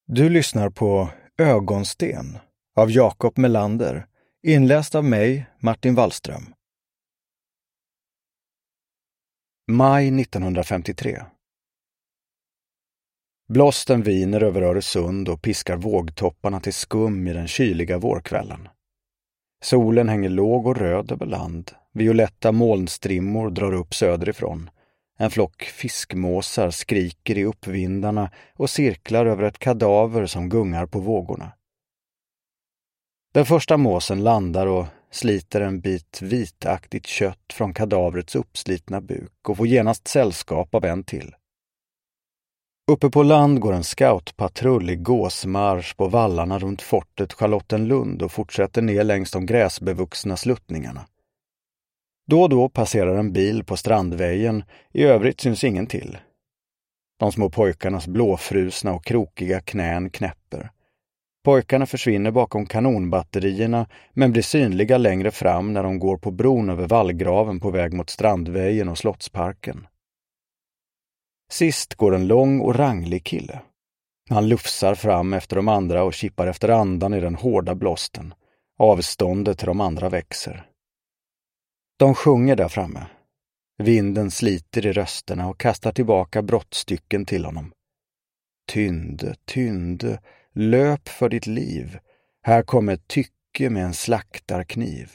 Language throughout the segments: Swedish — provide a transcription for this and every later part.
Du lyssnar på Ögonsten av Jakob Melander, inläst av mig, Martin Wallström. Maj 1953. Blåsten viner över Öresund och piskar vågtopparna till skum i den kyliga vårkvällen. Solen hänger låg och röd över land. Violetta molnstrimmor drar upp söderifrån. En flock fiskmåsar skriker i uppvindarna och cirklar över ett kadaver som gungar på vågorna. Den första måsen landar och sliter en bit vitaktigt kött från kadavrets uppslitna buk och får genast sällskap av en till. Uppe på land går en scoutpatrull i gåsmarsch på vallarna runt fortet Charlottenlund och fortsätter ner längs de gräsbevuxna sluttningarna. Då och då passerar en bil på Strandvägen, i övrigt syns ingen till. De små pojkarnas blåfrusna och krokiga knän knäpper. Pojkarna försvinner bakom kanonbatterierna men blir synliga längre fram när de går på bron över vallgraven på väg mot Strandvägen och Slottsparken. Sist går en lång och ranglig kille. Han lufsar fram efter de andra och kippar efter andan i den hårda blåsten. Avståndet till de andra växer. De sjunger där framme. Vinden sliter i rösterna och kastar tillbaka brottstycken till honom. Tynde, tynde, löp för ditt liv. Här kommer ett tycke med en slaktarkniv.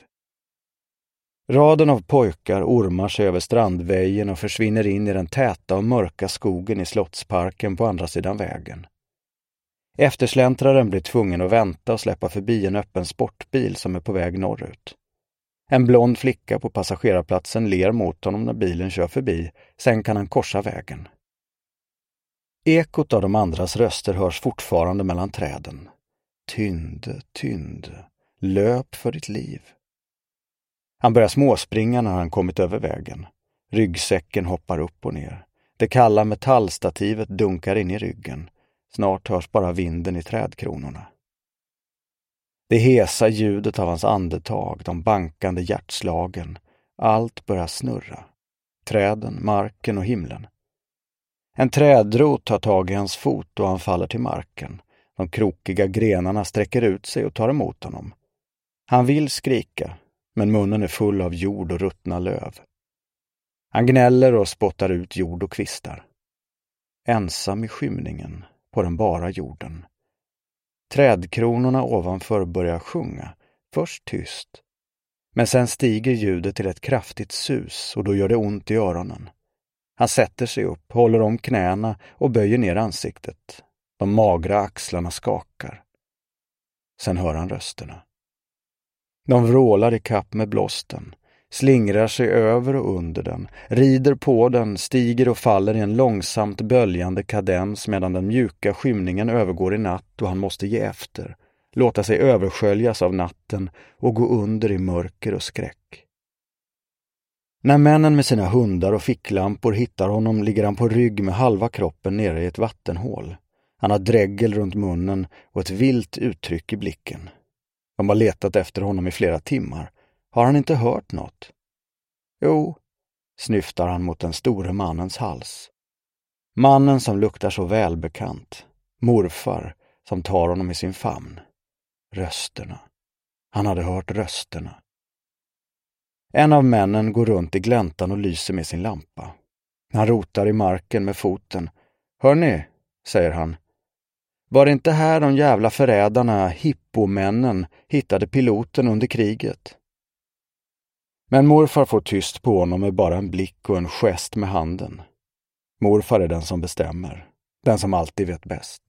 Raden av pojkar ormar sig över Strandvägen och försvinner in i den täta och mörka skogen i Slottsparken på andra sidan vägen. Eftersläntraren blir tvungen att vänta och släppa förbi en öppen sportbil som är på väg norrut. En blond flicka på passagerarplatsen ler mot honom när bilen kör förbi, sen kan han korsa vägen. Ekot av de andras röster hörs fortfarande mellan träden. Tynde, tynde, löp för ditt liv. Han börjar småspringa när han kommit över vägen. Ryggsäcken hoppar upp och ner. Det kalla metallstativet dunkar in i ryggen. Snart hörs bara vinden i trädkronorna. Det hesa ljudet av hans andetag, de bankande hjärtslagen. Allt börjar snurra. Träden, marken och himlen. En trädrot tar tag i hans fot och han faller till marken. De krokiga grenarna sträcker ut sig och tar emot honom. Han vill skrika, men munnen är full av jord och ruttna löv. Han gnäller och spottar ut jord och kvistar. Ensam i skymningen på den bara jorden. Trädkronorna ovanför börjar sjunga, först tyst. Men sen stiger ljudet till ett kraftigt sus och då gör det ont i öronen. Han sätter sig upp, håller om knäna och böjer ner ansiktet. De magra axlarna skakar. Sen hör han rösterna. De vrålar i kapp med blåsten, slingrar sig över och under den, rider på den, stiger och faller i en långsamt böljande kadens medan den mjuka skymningen övergår i natt och han måste ge efter, låta sig översköljas av natten och gå under i mörker och skräck. När männen med sina hundar och ficklampor hittar honom ligger han på rygg med halva kroppen nere i ett vattenhål. Han har dräggel runt munnen och ett vilt uttryck i blicken. De har letat efter honom i flera timmar. Har han inte hört något? Jo, snyftar han mot den store mannens hals. Mannen som luktar så välbekant. Morfar som tar honom i sin famn. Rösterna. Han hade hört rösterna. En av männen går runt i gläntan och lyser med sin lampa. Han rotar i marken med foten. Hörni, säger han. Var det inte här de jävla förrädarna, hippomännen, hittade piloten under kriget? Men morfar får tyst på honom med bara en blick och en gest med handen. Morfar är den som bestämmer, den som alltid vet bäst.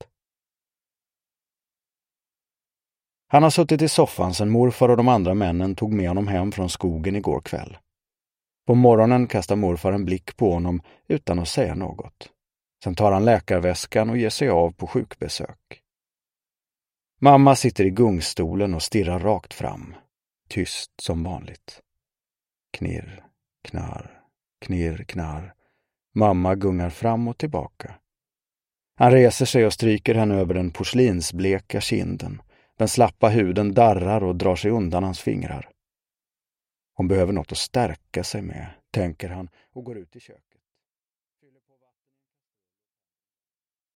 Han har suttit i soffan sedan morfar och de andra männen tog med honom hem från skogen igår kväll. På morgonen kastar morfar en blick på honom utan att säga något. Sen tar han läkarväskan och ger sig av på sjukbesök. Mamma sitter i gungstolen och stirrar rakt fram. Tyst som vanligt. Knirr, knarr, knirr, knarr. Mamma gungar fram och tillbaka. Han reser sig och stryker henne över den porslinsbleka kinden. Den slappa huden darrar och drar sig undan hans fingrar. Hon behöver något att stärka sig med, tänker han och går ut i köket.